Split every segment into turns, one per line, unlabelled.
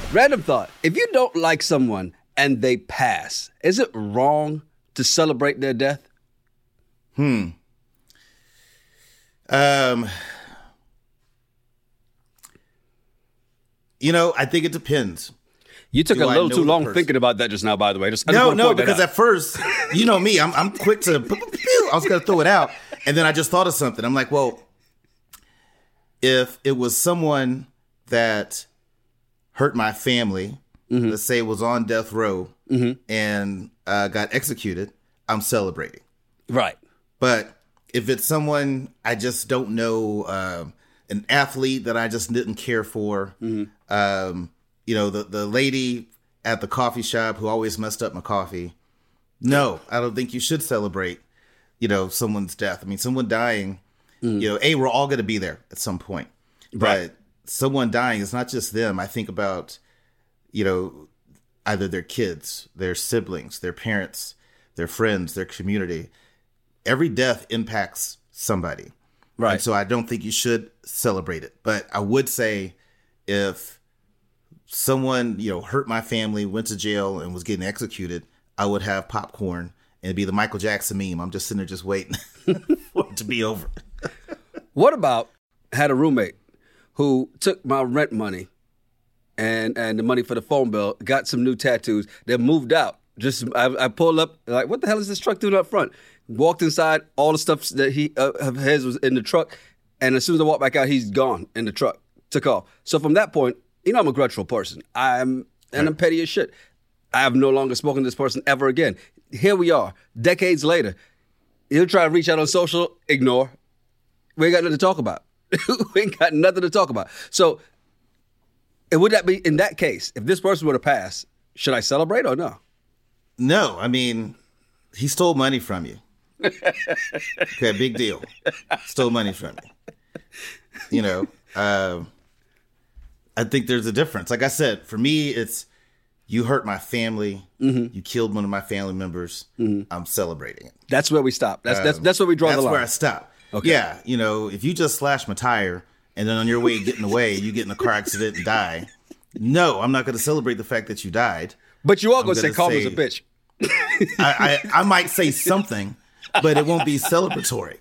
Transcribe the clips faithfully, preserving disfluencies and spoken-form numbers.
Random thought. If you don't like someone and they pass, is it wrong to celebrate their death?
Hmm. Um, you know, I think it depends.
You took
Do
a
I
little
know
too
the
long
person?
thinking about that just now, by the way. Just, I just
No,
wanna
no,
point that
because
out.
at first, you know me, I'm I'm quick to, I was going to throw it out. And then I just thought of something. I'm like, well, if it was someone that hurt my family, mm-hmm. let's say was on death row mm-hmm. and uh, got executed, I'm celebrating.
Right.
But if it's someone I just don't know, uh, an athlete that I just didn't care for, mm-hmm. um, you know, the, the lady at the coffee shop who always messed up my coffee. No, I don't think you should celebrate, you know, someone's death. I mean, someone dying, mm. you know, A, we're all going to be there at some point.
Right.
But someone dying is not just them. I think about, you know, either their kids, their siblings, their parents, their friends, their community. Every death impacts somebody.
Right.
And so I don't think you should celebrate it. But I would say if someone, you know, hurt my family, went to jail and was getting executed, I would have popcorn and it'd be the Michael Jackson meme. I'm just sitting there just waiting for it to be over.
What about had a roommate who took my rent money and, and the money for the phone bill, got some new tattoos, then moved out. Just I, I pulled up, like, what the hell is this truck doing up front? Walked inside, all the stuff that he uh, of his was in the truck, and as soon as I walked back out, he's gone in the truck. Took off. So from that point, you know I'm a grudgeful person. I'm and I'm petty as shit. I have no longer spoken to this person ever again. Here we are, decades later. He'll try to reach out on social, ignore. We ain't got nothing to talk about. We ain't got nothing to talk about. So, and would that be, in that case, if this person were to pass, should I celebrate or no?
No, I mean, he stole money from you. Okay, big deal. Stole money from you. You know, uh, I think there's a difference. Like I said, for me, it's you hurt my family. Mm-hmm. You killed one of my family members. Mm-hmm. I'm celebrating it.
That's where we stop. That's um, that's that's where we draw the line.
That's where I stop.
Okay.
Yeah, you know, if you just slash my tire and then on your way getting away, you get in a car accident and die. No, I'm not going to celebrate the fact that you died.
But you are going to say Carmen's a bitch.
I, I, I might say something, but it won't be celebratory.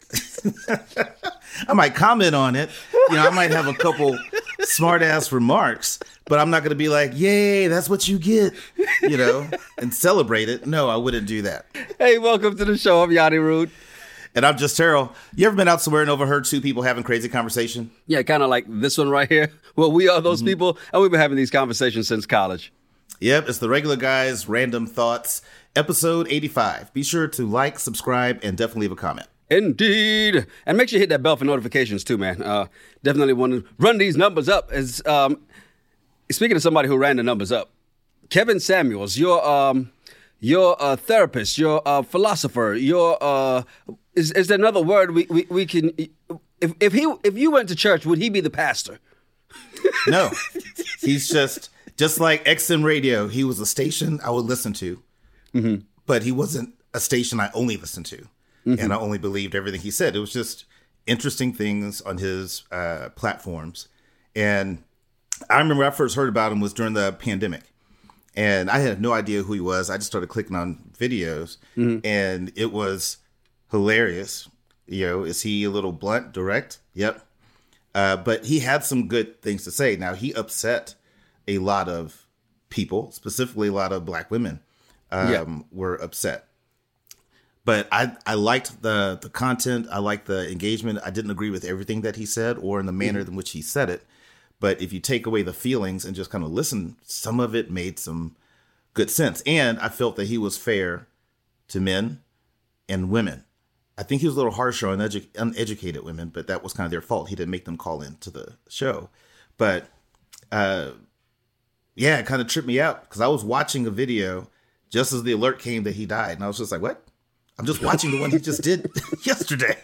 I might comment on it. You know, I might have a couple smart ass remarks, but I'm not going to be like, yay, that's what you get, you know, and celebrate it. No, I wouldn't do that.
Hey, welcome to the show. I'm Yanni Rude.
And I'm just Terrell. You ever been out somewhere and overheard two people having crazy conversation?
Yeah, kind of like this one right here. Well, we are those mm-hmm. people, and we've been having these conversations since college.
Yep, it's the Regular Guys Random Thoughts, episode eighty-five. Be sure to like, subscribe, and definitely leave a comment.
Indeed. And make sure you hit that bell for notifications too, man. Uh, definitely want to run these numbers up. As um, speaking of somebody who ran the numbers up, Kevin Samuels, you're um, you're a therapist, you're a philosopher, you're uh, is is there another word we, we, we can? If if he if you went to church, would he be the pastor?
No, he's just just like X M Radio. He was a station I would listen to, mm-hmm. but he wasn't a station I only listened to. Mm-hmm. And I only believed everything he said. It was just interesting things on his uh, platforms. And I remember I first heard about him was during the pandemic. And I had no idea who he was. I just started clicking on videos. Mm-hmm. And it was hilarious. You know, is he a little blunt, direct? Yep. Uh, but he had some good things to say. Now, he upset a lot of people, specifically a lot of black women um, yep. were upset. But I, I liked the, the content. I liked the engagement. I didn't agree with everything that he said or in the manner mm-hmm. in which he said it. But if you take away the feelings and just kind of listen, some of it made some good sense. And I felt that he was fair to men and women. I think he was a little harsher on edu- uneducated women, but that was kind of their fault. He didn't make them call into the show. But uh, yeah, it kind of tripped me out because I was watching a video just as the alert came that he died. And I was just like, what? I'm just watching the one he just did yesterday.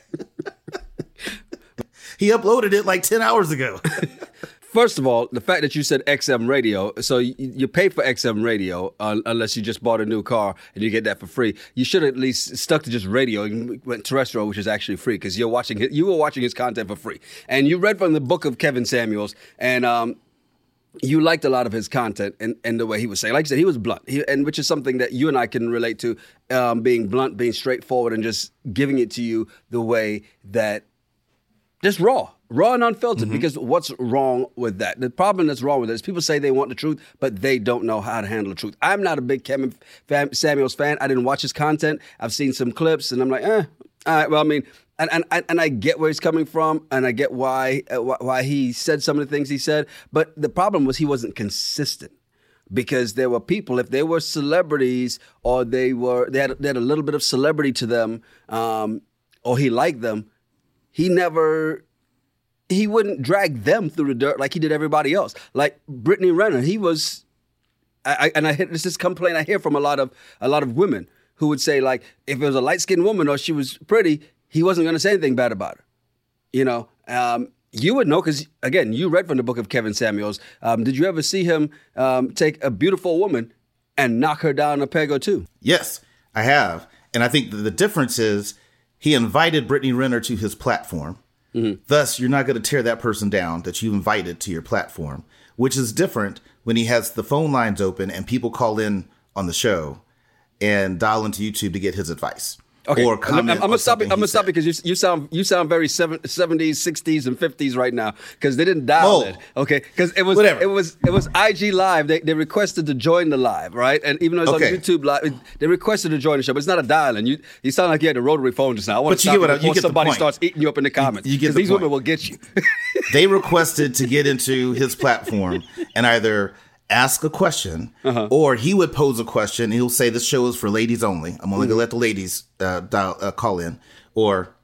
He uploaded it like ten hours ago.
First of all, the fact that you said X M radio, so you, you pay for X M radio uh, unless you just bought a new car and you get that for free. You should have at least stuck to just radio and went terrestrial, which is actually free because you're watching you were watching his content for free. And you read from the book of Kevin Samuels, and um, you liked a lot of his content and, and the way he was saying. Like I said, he was blunt, he, and which is something that you and I can relate to, um, being blunt, being straightforward, and just giving it to you the way that, just raw, raw and unfiltered, mm-hmm. because what's wrong with that? The problem that's wrong with it is people say they want the truth, but they don't know how to handle the truth. I'm not a big Kevin Samuels fan. I didn't watch his content. I've seen some clips, and I'm like, eh, all right, well, I mean, And and and I get where he's coming from, and I get why uh, why he said some of the things he said. But the problem was he wasn't consistent, because there were people, if they were celebrities or they were they had, they had a little bit of celebrity to them, um, or he liked them, he never he wouldn't drag them through the dirt like he did everybody else. Like Brittany Renner, he was, I, I, and I hear this is complaint I hear from a lot of a lot of women who would say, like, if it was a light skinned woman or she was pretty, he wasn't going to say anything bad about her. You know, um, you would know because, again, you read from the book of Kevin Samuels. Um, did you ever see him um, take a beautiful woman and knock her down a peg or two?
Yes, I have. And I think the difference is he invited Brittany Renner to his platform. Mm-hmm. Thus, you're not going to tear that person down that you invited to your platform, which is different when he has the phone lines open and people call in on the show and dial into YouTube to get his advice.
Okay,
or
I'm, I'm gonna stop it. I'm gonna stop it because you you sound you sound very seventies, sixties, and fifties right now because they didn't dial
oh.
it. Okay, because it was
Whatever.
it was it was I G Live. They they requested to join the live, right? And even though it's
okay.
on YouTube Live, they requested to join the show, but it's not a dial-in. You you sound like you had a rotary phone just now. I want
but
to
you
stop
get what
you
I,
before
you get
somebody
the point.
starts eating you up in the comments.
You get
because
the
these
point.
women will get you.
They requested to get into his platform and either ask a question, uh-huh. or he would pose a question. And he'll say, "This show is for ladies only. I'm only mm-hmm. gonna let the ladies uh, dial, uh, call in," or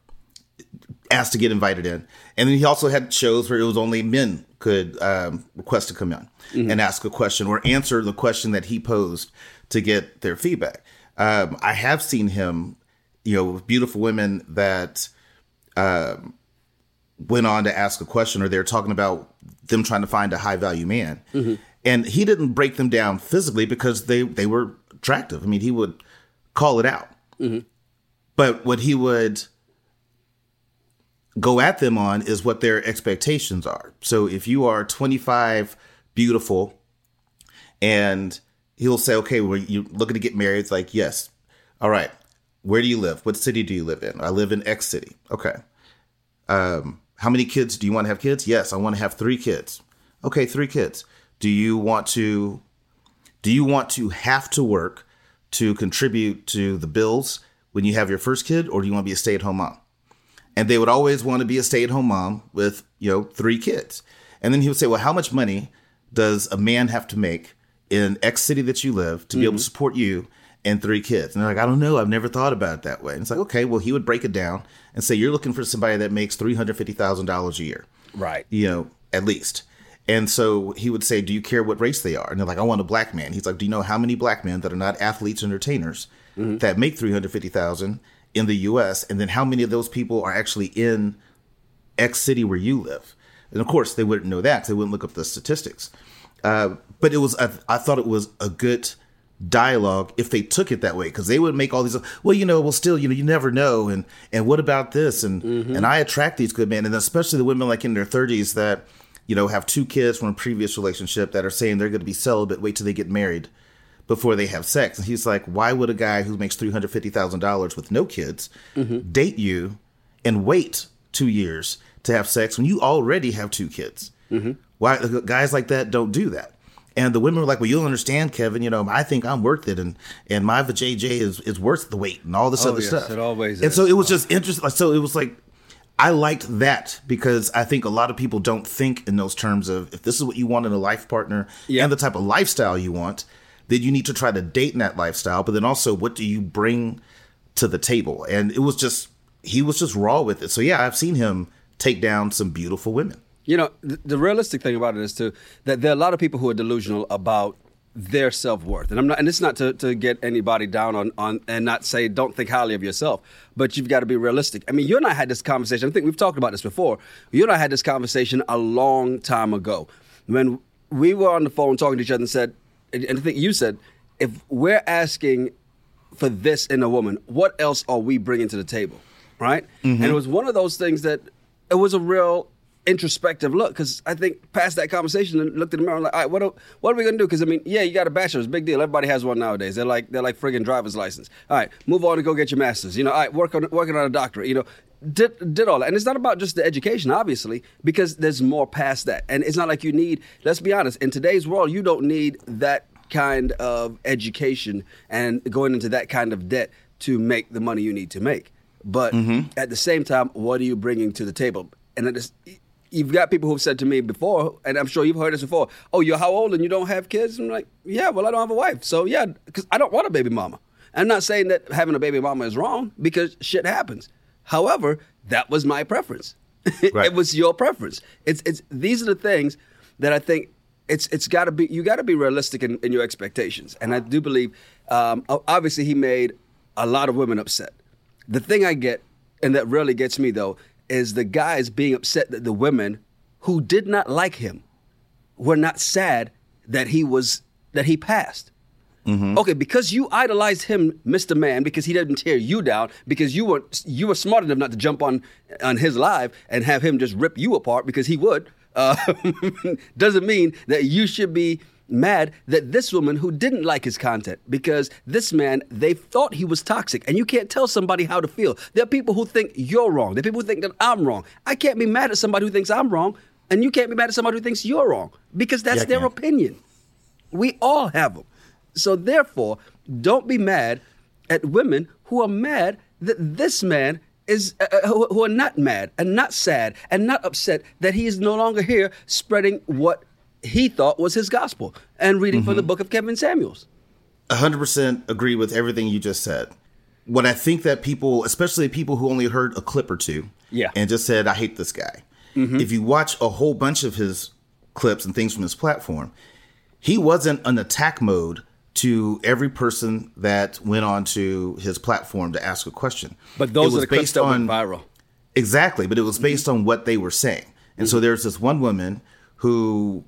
ask to get invited in. And then he also had shows where it was only men could um, request to come in mm-hmm. and ask a question or answer the question that he posed to get their feedback. Um, I have seen him, you know, with beautiful women that um, went on to ask a question, or they're talking about them trying to find a high value man. Mm-hmm. And he didn't break them down physically because they, they were attractive. I mean, he would call it out. Mm-hmm. But what he would go at them on is what their expectations are. So if you are twenty-five, beautiful, and he'll say, okay, well, you're looking to get married. It's like, yes. All right. Where do you live? What city do you live in? I live in X city. Okay. Um, how many kids do you want to have kids? Yes, I want to have three kids. Okay, three kids. Do you want to, do you want to have to work to contribute to the bills when you have your first kid, or do you want to be a stay-at-home mom? And they would always want to be a stay-at-home mom with, you know, three kids. And then he would say, well, how much money does a man have to make in X city that you live to mm-hmm. be able to support you and three kids? And they're like, I don't know. I've never thought about it that way. And it's like, okay, well, he would break it down and say, you're looking for somebody that makes three hundred fifty thousand dollars a year.
Right.
You know, at least. And so he would say, do you care what race they are? And they're like, I want a black man. He's like, do you know how many black men that are not athletes, entertainers mm-hmm. that make three hundred fifty thousand dollars in the U S? And then how many of those people are actually in X city where you live? And of course, they wouldn't know that because they wouldn't look up the statistics. Uh, but it was, I, I thought it was a good dialogue if they took it that way, because they would make all these, well, you know, well, still, you know, you never know. And, and what about this? And, mm-hmm. and I attract these good men. And especially the women like in their thirties that, you know, have two kids from a previous relationship that are saying they're going to be celibate, wait till they get married before they have sex. And he's like, why would a guy who makes three hundred fifty thousand dollars with no kids mm-hmm. date you and wait two years to have sex when you already have two kids? Mm-hmm. Why guys like that don't do that? And the women were like, well, you'll understand, Kevin, you know, I think I'm worth it. And, and my vajayjay is, is worth the wait and all this
oh,
other
yes,
stuff.
It always
and
is.
so it was just interesting. So it was like, I liked that because I think a lot of people don't think in those terms of if this is what you want in a life partner yep. and the type of lifestyle you want, then you need to try to date in that lifestyle. But then also, what do you bring to the table? And it was just, he was just raw with it. So yeah, I've seen him take down some beautiful women.
You know, the, the realistic thing about it is too, that there are a lot of people who are delusional about their self-worth. And I'm not, and it's not to, to get anybody down on, on and not say don't think highly of yourself, but you've got to be realistic. I mean, you and I had this conversation. I think we've talked about this before. You and I had this conversation a long time ago when we were on the phone talking to each other and said, and I think you said, if we're asking for this in a woman, what else are we bringing to the table, right? Mm-hmm. And it was one of those things that it was a real introspective look, because I think past that conversation and looked at the mirror and like, all right, what are, what are we gonna do? Because I mean, yeah, you got a bachelor's, big deal. Everybody has one nowadays. They're like they're like friggin' driver's license. All right, move on and go get your master's. You know, all right, work on working on a doctorate. You know, did did all that, and it's not about just the education, obviously, because there's more past that, and it's not like you need. Let's be honest, in today's world, you don't need that kind of education and going into that kind of debt to make the money you need to make. But mm-hmm. at the same time, what are you bringing to the table? And it is, you've got people who've said to me before, and I'm sure you've heard this before, oh, you're how old and you don't have kids? I'm like, yeah, well, I don't have a wife. So, yeah, because I don't want a baby mama. I'm not saying that having a baby mama is wrong, because shit happens. However, that was my preference. Right. It was your preference. It's it's These are the things that I think it's it's got to be, you got to be realistic in, in your expectations. And I do believe, um, obviously, he made a lot of women upset. The thing I get, and that really gets me, though, is the guys being upset that the women who did not like him were not sad that he was that he passed. Mm-hmm. Okay, because you idolized him, Mister Man, because he didn't tear you down, because you were you were smart enough not to jump on on his live and have him just rip you apart, because he would. Uh, doesn't mean that you should be mad that this woman who didn't like his content, because this man, they thought he was toxic, and you can't tell somebody how to feel. There are people who think you're wrong. There are people who think that I'm wrong. I can't be mad at somebody who thinks I'm wrong, and you can't be mad at somebody who thinks you're wrong, because that's yeah, their opinion. We all have them. So therefore, don't be mad at women who are mad that this man is uh, who, who are not mad and not sad and not upset that he is no longer here spreading what he thought was his gospel and reading mm-hmm. from the book of Kevin Samuels.
one hundred percent agree with everything you just said. What I think that people, especially people who only heard a clip or two
yeah.
and just said, I hate this guy. Mm-hmm. If you watch a whole bunch of his clips and things from his platform, he wasn't an attack mode to every person that went onto his platform to ask a question.
But those are the clips that went viral.
Exactly. But it was based mm-hmm. on what they were saying. And mm-hmm. so there's this one woman who,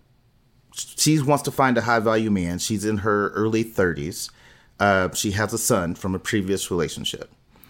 she wants to find a high value man. She's in her early thirties. Uh, she has a son from a previous relationship.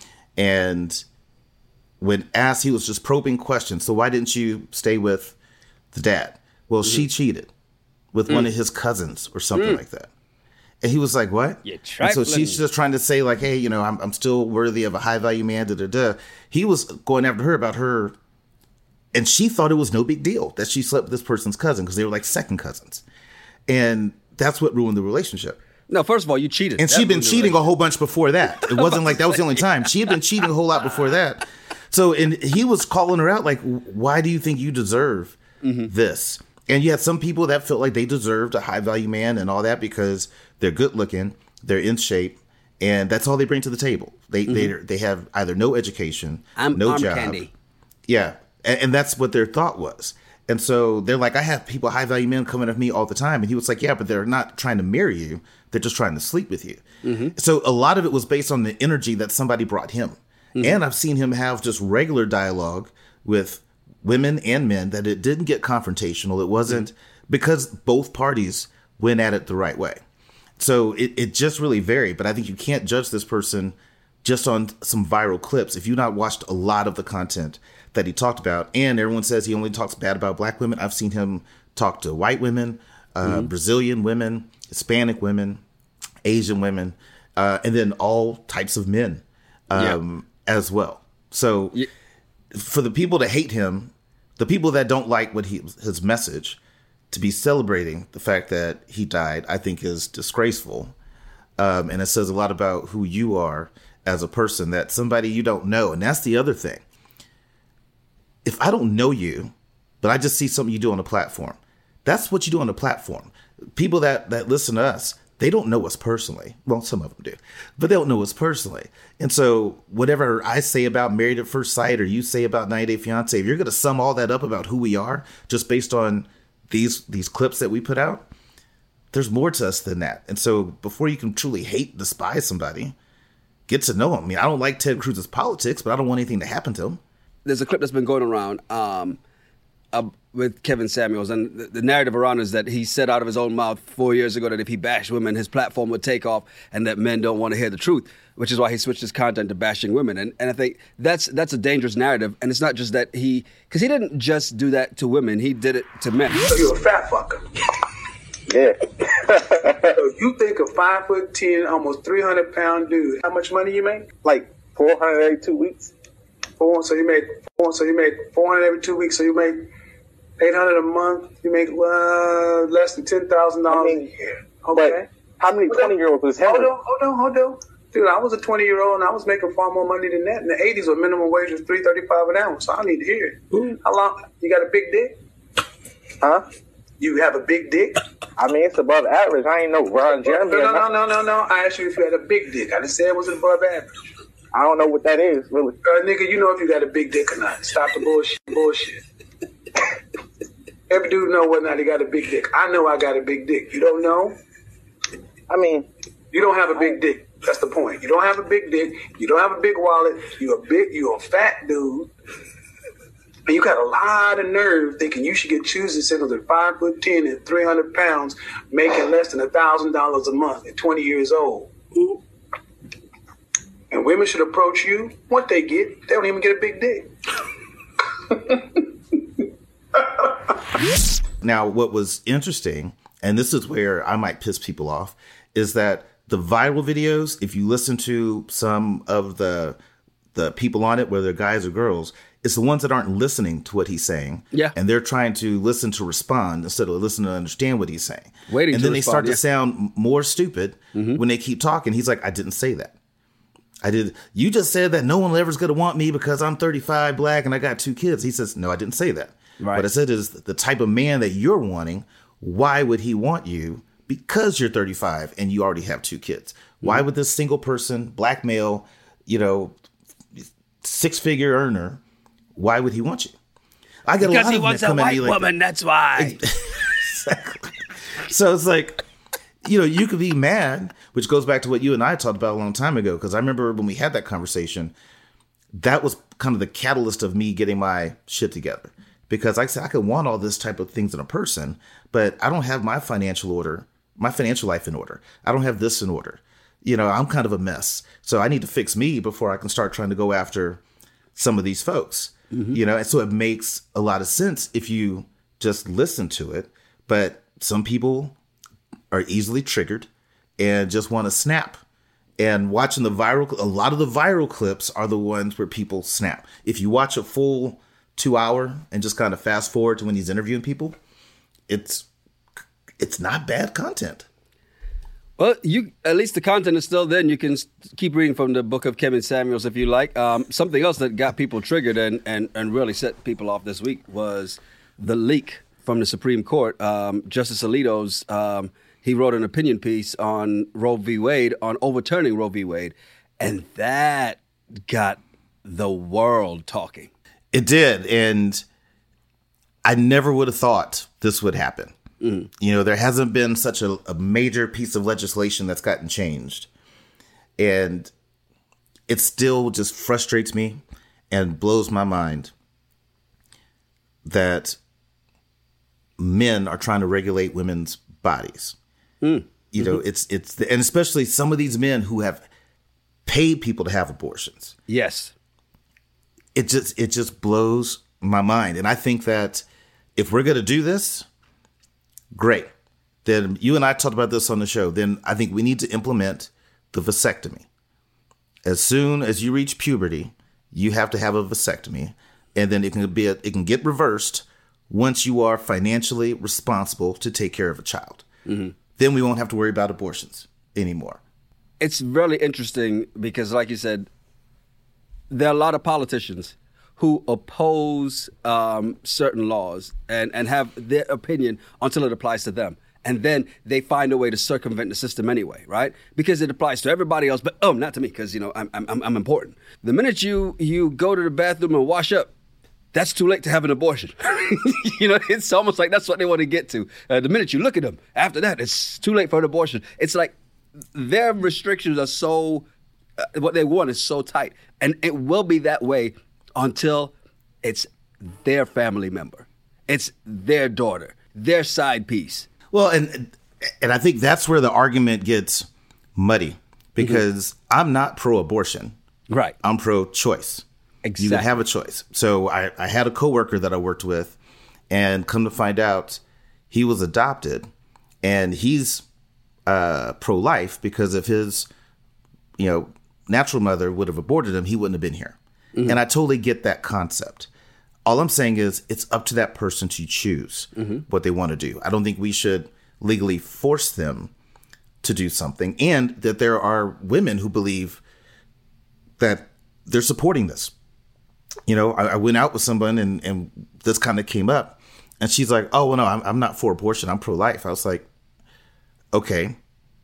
And when asked, he was just probing questions. So why didn't you stay with the dad? Well, mm-hmm. she cheated with mm. one of his cousins or something mm. like that. And he was like, what? And so she's just trying to say like, hey, you know, I'm, I'm still worthy of a high value man. Da, da, da. He was going after her about her. And she thought it was no big deal that she slept with this person's cousin, because they were like second cousins. And that's what ruined the relationship.
No, first of all, you cheated.
And
that
she'd been cheating a whole bunch before that. It wasn't like that was the only time. She had been cheating a whole lot before that. So, and he was calling her out like, why do you think you deserve mm-hmm. this? And you had some people that felt like they deserved a high value man and all that because they're good looking, they're in shape, and that's all they bring to the table. They mm-hmm. they they have either no education,
I'm,
no
I'm
job.
Candy.
Yeah, and, and that's what their thought was. And so they're like, I have people, high value men coming at me all the time. And he was like, yeah, but they're not trying to marry you. They're just trying to sleep with you. Mm-hmm. So a lot of it was based on the energy that somebody brought him. Mm-hmm. And I've seen him have just regular dialogue with women and men that it didn't get confrontational. It wasn't mm-hmm. because both parties went at it the right way. So it, it just really varied. But I think you can't judge this person just on some viral clips if you've not watched a lot of the content that he talked about. And everyone says he only talks bad about black women. I've seen him talk to white women, uh, mm-hmm. Brazilian women, Hispanic women, Asian women, uh, and then all types of men um, yeah. as well. So yeah. for the people that hate him, the people that don't like what he, his message, to be celebrating the fact that he died, I think is disgraceful. Um, and it says a lot about who you are as a person, that somebody you don't know. And that's the other thing. If I don't know you, but I just see something you do on a platform, that's what you do on a platform. People that, that listen to us, they don't know us personally. Well, some of them do, but they don't know us personally. And so whatever I say about Married at First Sight or you say about ninety Day Fiancé, if you're going to sum all that up about who we are just based on these these clips that we put out, there's more to us than that. And so before you can truly hate, despise somebody, get to know them. I mean, I don't like Ted Cruz's politics, but I don't want anything to happen to him.
There's a clip that's been going around um, uh, with Kevin Samuels, and the, the narrative around is that he said out of his own mouth four years ago that if he bashed women, his platform would take off, and that men don't want to hear the truth, which is why he switched his content to bashing women. And and I think that's that's a dangerous narrative. And it's not just that he, because he didn't just do that to women, he did it to men.
So you're a fat fucker.
Yeah.
So you think a five foot ten, almost three hundred pound dude, how much money you make?
Like four hundred every two weeks.
Four, so you make four, so you make four hundred every two weeks. So you make eight hundred a month. You make uh, less than ten thousand dollars
I mean,
a year. Okay.
How many twenty year olds was him?
Hold on, hold on, hold on. Dude, I was a twenty year old and I was making far more money than that. In the eighties, where minimum wage was three thirty five an hour. So I need to hear it.
Ooh.
How long? You got a big dick?
Huh?
You have a big dick?
I mean, it's above average. I ain't know Ron Jeremy.
No, no, no, no, no, no. I asked you if you had a big dick. I didn't say it was above average.
I don't know what that is, really.
Uh, nigga, you know if you got a big dick or not. Stop the bullshit. Bullshit. Every dude know whether or not he got a big dick. I know I got a big dick. You don't know?
I mean,
you don't have a big dick. That's the point. You don't have a big dick. You don't have a big wallet. You're a big, you're a fat dude. And you got a lot of nerve thinking you should get choosing singles at five foot ten and three hundred pounds, making less than a thousand dollars a month at twenty years old. And women should approach you. What they get, they don't even get a big dick.
Now, what was interesting, and this is where I might piss people off, is that the viral videos, if you listen to some of the the people on it, whether they're guys or girls, it's the ones that aren't listening to what he's saying.
Yeah.
And they're trying to listen to respond instead of listening to understand what he's saying.
Waiting
and
to
then
respond,
they start
yeah.
to sound more stupid
Mm-hmm.
when they keep talking. He's like, I didn't say that. I did. You just said that no one ever's going to want me because I'm thirty-five, black, and I got two kids. He says, no, I didn't say that.
Right.
What I said is the type of man that you're wanting, why would he want you? Because you're thirty-five and you already have two kids. Why
Mm-hmm.
would this single person, black male, you know, six-figure earner, why would he want you? I get
Because
a lot
he
of
wants
men
a
come at
white
me like
woman,
that.
that's why.
Exactly. So it's like, you know, you could be mad, which goes back to what you and I talked about a long time ago. Because I remember when we had that conversation, that was kind of the catalyst of me getting my shit together. Because like I said, I could want all this type of things in a person, but I don't have my financial order, my financial life in order. I don't have this in order. You know, I'm kind of a mess. So I need to fix me before I can start trying to go after some of these folks. Mm-hmm. You know, and so it makes a lot of sense if you just listen to it. But some people are easily triggered and just want to snap. And watching the viral, a lot of the viral clips are the ones where people snap. If you watch a full two hour and just kind of fast forward to when he's interviewing people, it's it's not bad content.
Well, you at least the content is still there, and you can s- keep reading from the book of Kevin Samuels if you like. Um, something else that got people triggered and, and, and really set people off this week was the leak from the Supreme Court. Um, Justice Alito's, um, he wrote an opinion piece on Roe v. Wade, on overturning Roe v. Wade, and that got the world talking.
It did, and I never would have thought this would happen. Mm. You know, there hasn't been such a, a major piece of legislation that's gotten changed. And it still just frustrates me and blows my mind that men are trying to regulate women's bodies. Mm. You know, mm-hmm. it's, it's, the, and especially some of these men who have paid people to have abortions.
Yes.
It just, it just blows my mind. And I think that if we're going to do this, great. Then you and I talked about this on the show. Then I think we need to implement the vasectomy. As soon as you reach puberty, you have to have a vasectomy, and then it can be a, it can get reversed once you are financially responsible to take care of a child. Mm-hmm. Then we won't have to worry about abortions anymore.
It's really interesting because, like you said, there are a lot of politicians who oppose um, certain laws and, and have their opinion until it applies to them. And then they find a way to circumvent the system anyway, right? Because it applies to everybody else, but oh, not to me, because, you know, I'm, I'm, I'm important. The minute you, you go to the bathroom and wash up, that's too late to have an abortion. You know, it's almost like that's what they want to get to. Uh, the minute you look at them, after that, it's too late for an abortion. It's like their restrictions are so, uh, what they want is so tight. And it will be that way until it's their family member. It's their daughter, their side piece.
Well, and and I think that's where the argument gets muddy because mm-hmm. I'm not pro-abortion.
Right.
I'm pro-choice.
Exactly.
You can have a choice. So I, I had a coworker that I worked with, and come to find out, he was adopted, and he's uh, pro-life because if his, you know, natural mother would have aborted him, he wouldn't have been here. Mm-hmm. And I totally get that concept. All I'm saying is it's up to that person to choose mm-hmm. what they want to do. I don't think we should legally force them to do something, and that there are women who believe that they're supporting this. You know, I, I went out with someone and, and this kind of came up and she's like, oh, well, no, I'm, I'm not for abortion. I'm pro-life. I was like, okay.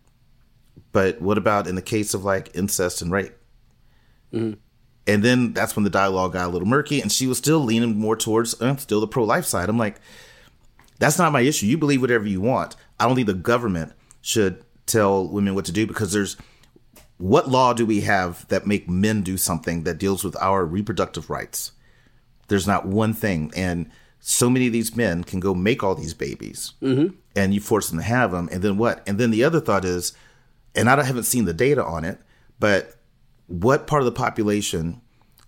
But what about in the case of like incest and rape? Mm-hmm. And then that's when the dialogue got a little murky and she was still leaning more towards uh, still the pro-life side. I'm like, that's not my issue. You believe whatever you want. I don't think the government should tell women what to do because there's what law do we have that make men do something that deals with our reproductive rights? There's not one thing. And so many of these men can go make all these babies mm-hmm. and you force them to have them. And then what? And then the other thought is, and I haven't seen the data on it, but what part of the population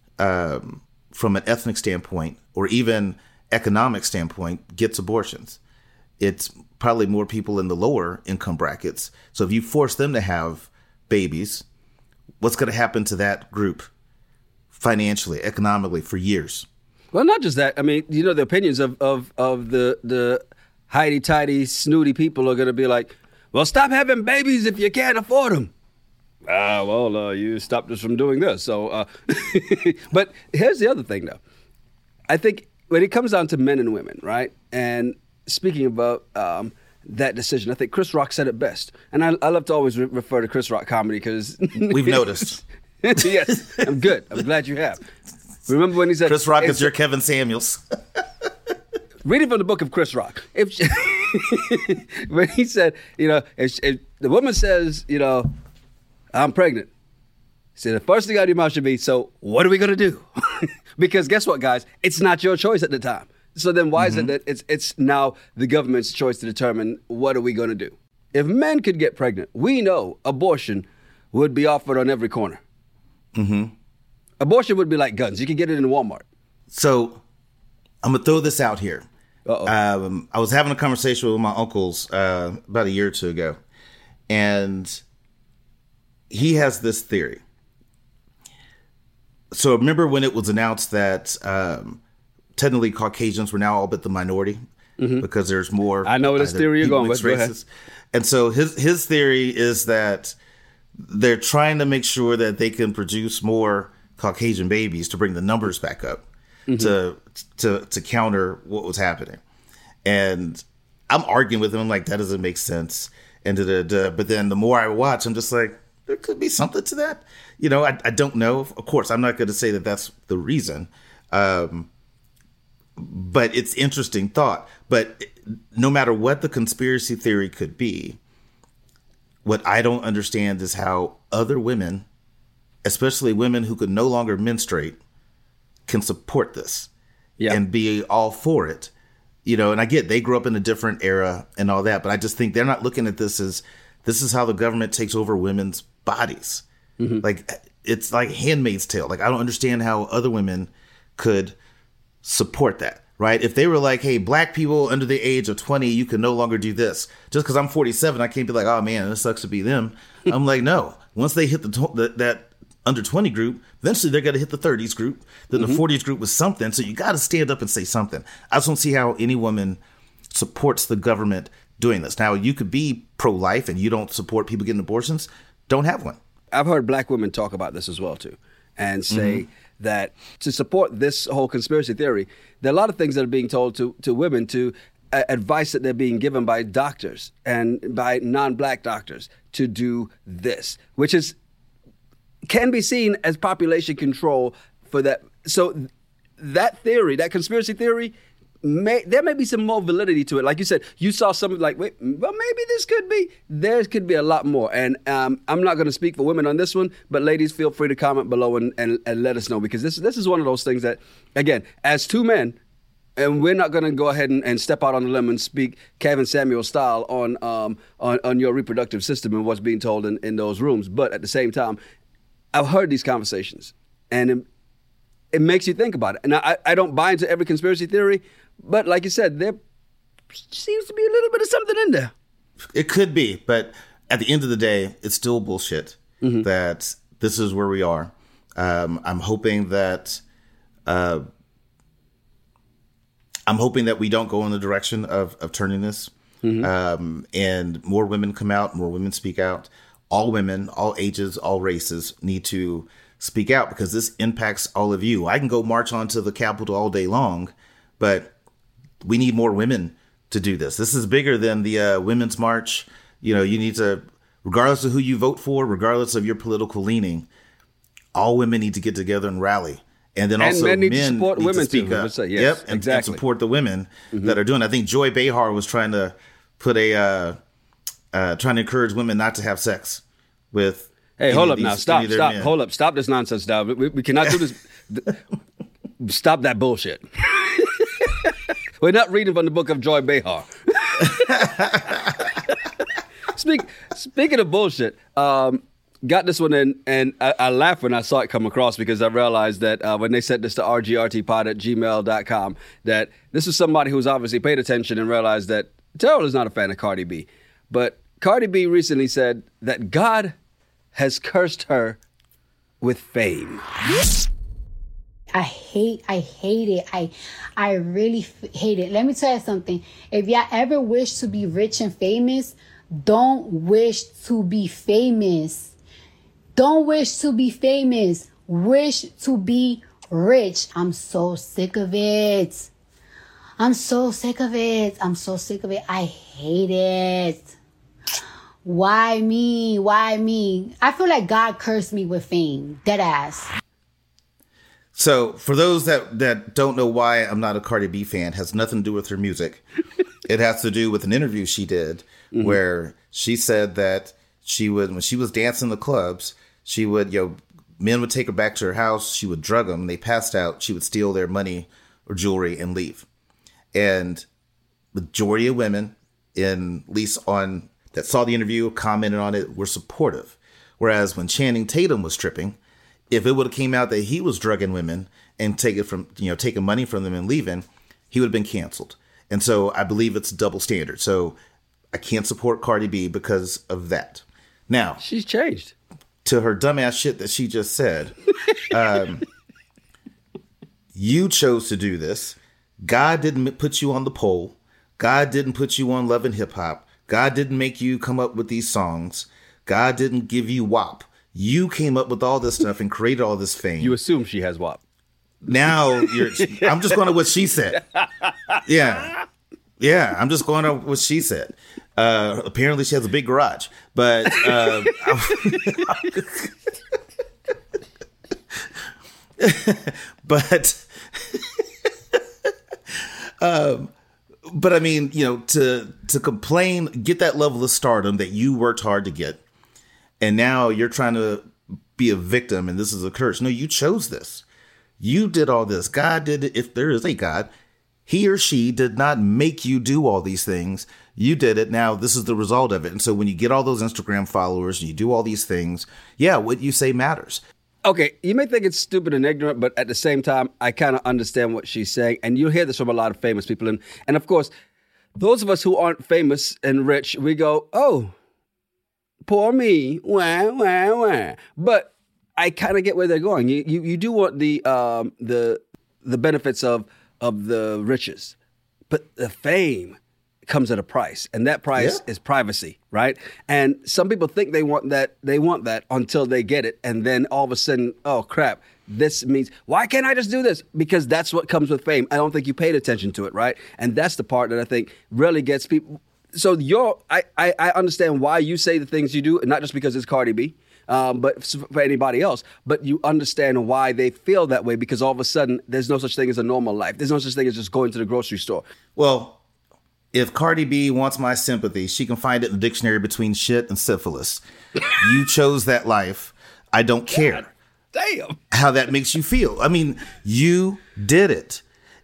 um, from an ethnic standpoint or even economic standpoint gets abortions? It's probably more people in the lower income brackets. So if you force them to have babies, what's going to happen to that group financially, economically for years?
Well, not just that. I mean, you know, the opinions of, of, of the the hidey-tidy, snooty people are going to be like, well, stop having babies if you can't afford them. Ah, uh, well, uh, you stopped us from doing this. So, uh, but here's the other thing, though. I think when it comes down to men and women, right? And speaking about um, that decision, I think Chris Rock said it best. And I, I love to always re- refer to Chris Rock comedy because...
We've noticed.
Yes, I'm good. I'm glad you have. Remember when he said...
Chris Rock is your Kevin Samuels.
Reading from the book of Chris Rock. If she, when he said, you know, if, if the woman says, you know, I'm pregnant. He said, the first thing out of your mouth should be, so what are we going to do? Because guess what, guys? It's not your choice at the time. So then why mm-hmm. is it that it's it's now the government's choice to determine what are we going to do? If men could get pregnant, we know abortion would be offered on every corner. Mm-hmm. Abortion would be like guns. You could get it in Walmart.
So I'm going to throw this out here. Um, I was having a conversation with my uncles uh, about a year or two ago. And he has this theory. So remember when it was announced that... Um, technically, Caucasians were now all but the minority mm-hmm. because there's more.
I know this theory you're going with. Go ahead.
And so his his theory is that they're trying to make sure that they can produce more Caucasian babies to bring the numbers back up mm-hmm. to to to counter what was happening. And I'm arguing with him. I'm like, that doesn't make sense. And da, da, da. But then the more I watch, I'm just like, there could be something to that. You know, I, I don't know. Of course, I'm not going to say that that's the reason. Um, But it's interesting thought. But no matter what the conspiracy theory could be, what I don't understand is how other women, especially women who could no longer menstruate, can support this yeah. and be all for it. You know, and I get they grew up in a different era and all that, but I just think they're not looking at this as this is how the government takes over women's bodies. Mm-hmm. Like it's like Handmaid's Tale. Like I don't understand how other women could support that, right? If they were like, hey, black people under the age of twenty, you can no longer do this. Just because I'm forty-seven, I can't be like, oh man, it sucks to be them. I'm like, no. Once they hit the, the that under twenty group, eventually they're going to hit the thirties group. Then mm-hmm. the forties group was something. So you got to stand up and say something. I just don't see how any woman supports the government doing this. Now, you could be pro-life and you don't support people getting abortions. Don't have one.
I've heard black women talk about this as well, too, and say mm-hmm. that to support this whole conspiracy theory, there are a lot of things that are being told to, to women, to uh, advice that they're being given by doctors and by non-black doctors to do this, which is can be seen as population control for that. So that theory, that conspiracy theory, May, there may be some more validity to it. Like you said, you saw something like, wait, well, maybe this could be. There could be a lot more. And um, I'm not going to speak for women on this one, but ladies, feel free to comment below and, and, and let us know, because this, this is one of those things that, again, as two men, And we're not going to go ahead and, and step out on the limb and speak Kevin Samuel style on um on, on your reproductive system and what's being told in, in those rooms. But at the same time, I've heard these conversations, and it, it makes you think about it. And I, I don't buy into every conspiracy theory, but like you said, there seems to be a little bit of something in there.
It could be, but at the end of the day, it's still bullshit mm-hmm. that this is where we are. Um, I'm hoping that... Uh, I'm hoping that we don't go in the direction of, of turning this mm-hmm. um, and more women come out, more women speak out. All women, all ages, all races need to speak out because this impacts all of you. I can go march onto the Capitol all day long, but we need more women to do this. This is bigger than the uh, Women's March. You know, you need to, regardless of who you vote for, regardless of your political leaning, all women need to get together and rally. And then also
and men need
men
to support
need
women
to speak
too.
up.
Say, yes,
yep, and,
exactly.
and support the women mm-hmm. that are doing it. I think Joy Behar was trying to put a uh, uh, trying to encourage women not to have sex with.
Hey, hold up
these,
now! Stop! Stop!
Men.
Hold up! Stop this nonsense now. We, we cannot do this. Stop that bullshit. We're not reading from the book of Joy Behar. Speak, speaking of bullshit. Um, Got this one in, and I, I laughed when I saw it come across because I realized that uh, when they sent this to r g r t pod at gmail dot com, that this was somebody who's obviously paid attention and realized that Terrell is not a fan of Cardi B. But Cardi B recently said that God has cursed her with fame.
I hate, I hate it. I, I really f- hate it. Let me tell you something. If y'all ever wish to be rich and famous, don't wish to be famous. Don't wish to be famous. Wish to be rich. I'm so sick of it. I'm so sick of it. I'm so sick of it. I hate it. Why me? Why me? I feel like God cursed me with fame. Dead ass.
So for those that, that don't know why I'm not a Cardi B fan, has nothing to do with her music. It has to do with an interview she did mm-hmm. where she said that she would, when she was dancing in the clubs, she would, you know, men would take her back to her house. She would drug them. They passed out. She would steal their money or jewelry and leave. And majority of women, in at least on that saw the interview, commented on it, were supportive. Whereas when Channing Tatum was stripping, if it would have came out that he was drugging women and taking from, you know, taking money from them and leaving, he would have been canceled. And so I believe it's a double standard. So I can't support Cardi B because of that. Now,
she's changed.
To her dumbass shit that she just said, um, you chose to do this. God didn't put you on the pole. God didn't put you on Love and Hip Hop. God didn't make you come up with these songs. God didn't give you W A P. You came up with all this stuff and created all this fame.
You assume she has W A P.
Now you're. I'm just going to what she said. Yeah, yeah. I'm just going to what she said. Uh, apparently, she has a big garage, but uh, but um, but I mean, you know, to to complain, get that level of stardom that you worked hard to get, and now you're trying to be a victim, and this is a curse. No, you chose this. You did all this. God did it. If there is a God, he or she did not make you do all these things. You did it. Now this is the result of it. And so when you get all those Instagram followers and you do all these things, yeah, what you say matters.
Okay, you may think it's stupid and ignorant, but at the same time, I kind of understand what she's saying. And you'll hear this from a lot of famous people. And, and of course, those of us who aren't famous and rich, we go, oh, poor me, wah, wah, wah. But I kind of get where they're going. You, you you do want the um the the benefits of of the riches, but the fame comes at a price, and that price yeah. is privacy, right? And some people think they want that they want that until they get it, and then all of a sudden, oh crap, this means why can't I just do this? Because that's what comes with fame. I don't think you paid attention to it, right? And that's the part that I think really gets people. So you're I I, I understand why you say the things you do, not just because it's Cardi B. Um, but for anybody else, but you understand why they feel that way, because all of a sudden there's no such thing as a normal life. There's no such thing as just going to the grocery store.
Well, if Cardi B wants my sympathy, she can find it in the dictionary between shit and syphilis. You chose that life. I don't care.
God damn.
How that makes you feel. I mean, you did it.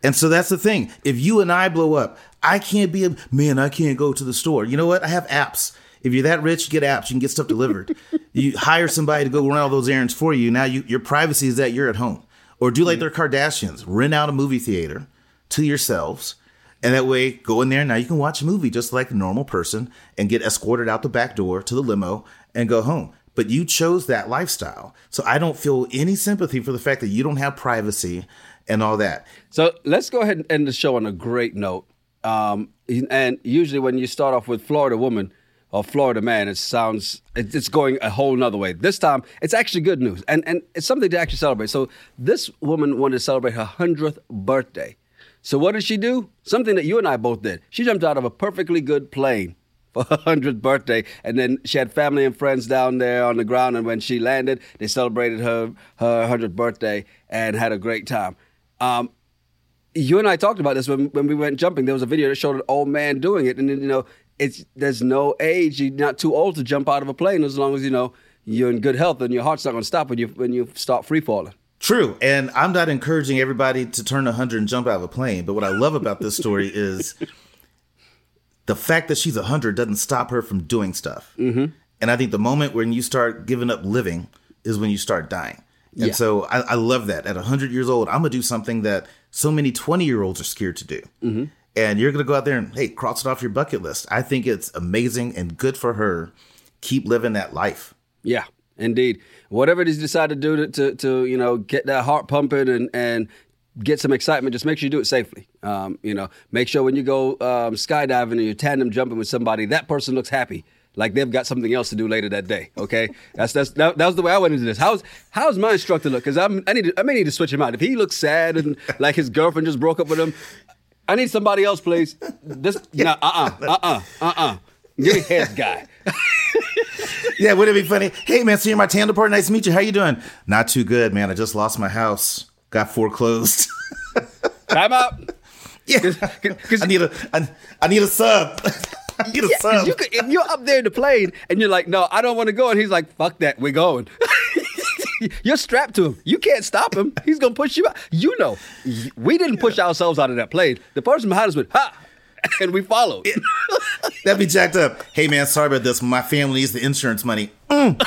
And so that's the thing. If you and I blow up, I can't be a man. I can't go to the store. You know what? I have apps. If you're that rich, you get apps. You can get stuff delivered. You hire somebody to go run all those errands for you. Now you, your privacy is that you're at home. Or do like their Kardashians. Rent out a movie theater to yourselves. And that way, go in there. Now you can watch a movie just like a normal person and get escorted out the back door to the limo and go home. But you chose that lifestyle. So I don't feel any sympathy for the fact that you don't have privacy and all that.
So let's go ahead and end the show on a great note. Um, and usually when you start off with Florida woman or Florida man, it sounds, it's going a whole nother way. This time, it's actually good news. And, and it's something to actually celebrate. So this woman wanted to celebrate her hundredth birthday. So what did she do? Something that you and I both did. She jumped out of a perfectly good plane for her hundredth birthday. And then she had family and friends down there on the ground. And when she landed, they celebrated her her hundredth birthday and had a great time. Um, you and I talked about this when, when we went jumping. There was a video that showed an old man doing it. And, you know, it's there's no age. You're not too old to jump out of a plane as long as, you know, you're in good health and your heart's not going to stop when you when you start free falling.
True. And I'm not encouraging everybody to turn one hundred and jump out of a plane. But what I love about this story is the fact that she's one hundred doesn't stop her from doing stuff. Mm-hmm. And I think the moment when you start giving up living is when you start dying. And yeah. so I, I love that. At one hundred years old, I'm going to do something that so many twenty-year-olds are scared to do. Mm-hmm. And you're going to go out there and, hey, cross it off your bucket list. I think it's amazing and good for her. Keep living that life.
Yeah. Indeed. Whatever it is you decide to do to, to, to, you know, get that heart pumping and, and get some excitement, just make sure you do it safely. Um, you know, make sure when you go um, skydiving or you're tandem jumping with somebody, that person looks happy, like they've got something else to do later that day. Okay, that's that's that, that was the way I went into this. How's how's my instructor look? Because I'm I need to, I may need to switch him out. If he looks sad and like his girlfriend just broke up with him, I need somebody else, please. This yeah. nah, uh uh uh uh uh uh. Give me head guy.
Yeah, would it be funny? Hey, man, so you're my tandem partner. Nice to meet you. How you doing? Not too good, man. I just lost my house. Got foreclosed.
Time out.
Yeah, Cause, cause, I need a, I, I need a sub. I need a
yeah,
sub.
You could, if you're up there in the plane and you're like, no, I don't want to go, and he's like, fuck that, we're going. You're strapped to him. You can't stop him. He's gonna push you out. You know, we didn't push ourselves out of that plane. The person behind us went, ha. And we followed.
That'd be jacked up. Hey, man, sorry about this. My family needs the insurance money. Mm.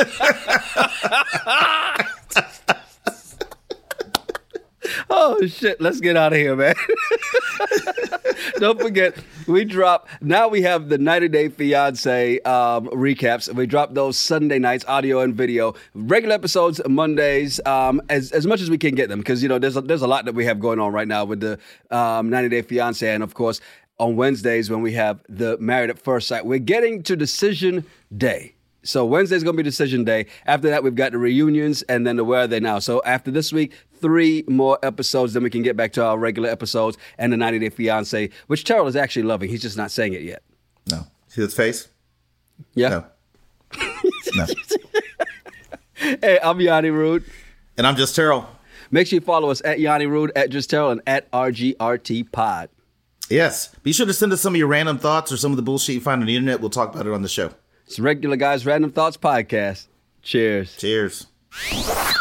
Oh, shit. Let's get out of here, man. Don't forget, we drop, now we have the ninety Day Fiancé um, recaps. We drop those Sunday nights, audio and video. Regular episodes Mondays, um, as as much as we can get them, because, you know, there's a, there's a lot that we have going on right now with the um, ninety Day Fiancé. And, of course, on Wednesdays when we have the Married at First Sight. We're getting to Decision Day. So Wednesday's going to be Decision Day. After that, we've got the reunions and then the Where Are They Now. So after this week, three more episodes, then we can get back to our regular episodes and the ninety Day Fiancé, which Terrell is actually loving. He's just not saying it yet.
No. See his face?
Yeah.
No. No.
Hey, I'm Yanni Rude.
And I'm Just Terrell.
Make sure you follow us at Yanni Rude, at Just Terrell, and at R G R T Pod.
Yes. Be sure to send us some of your random thoughts or some of the bullshit you find on the internet. We'll talk about it on the show.
It's Regular Guys Random Thoughts Podcast. Cheers.
Cheers.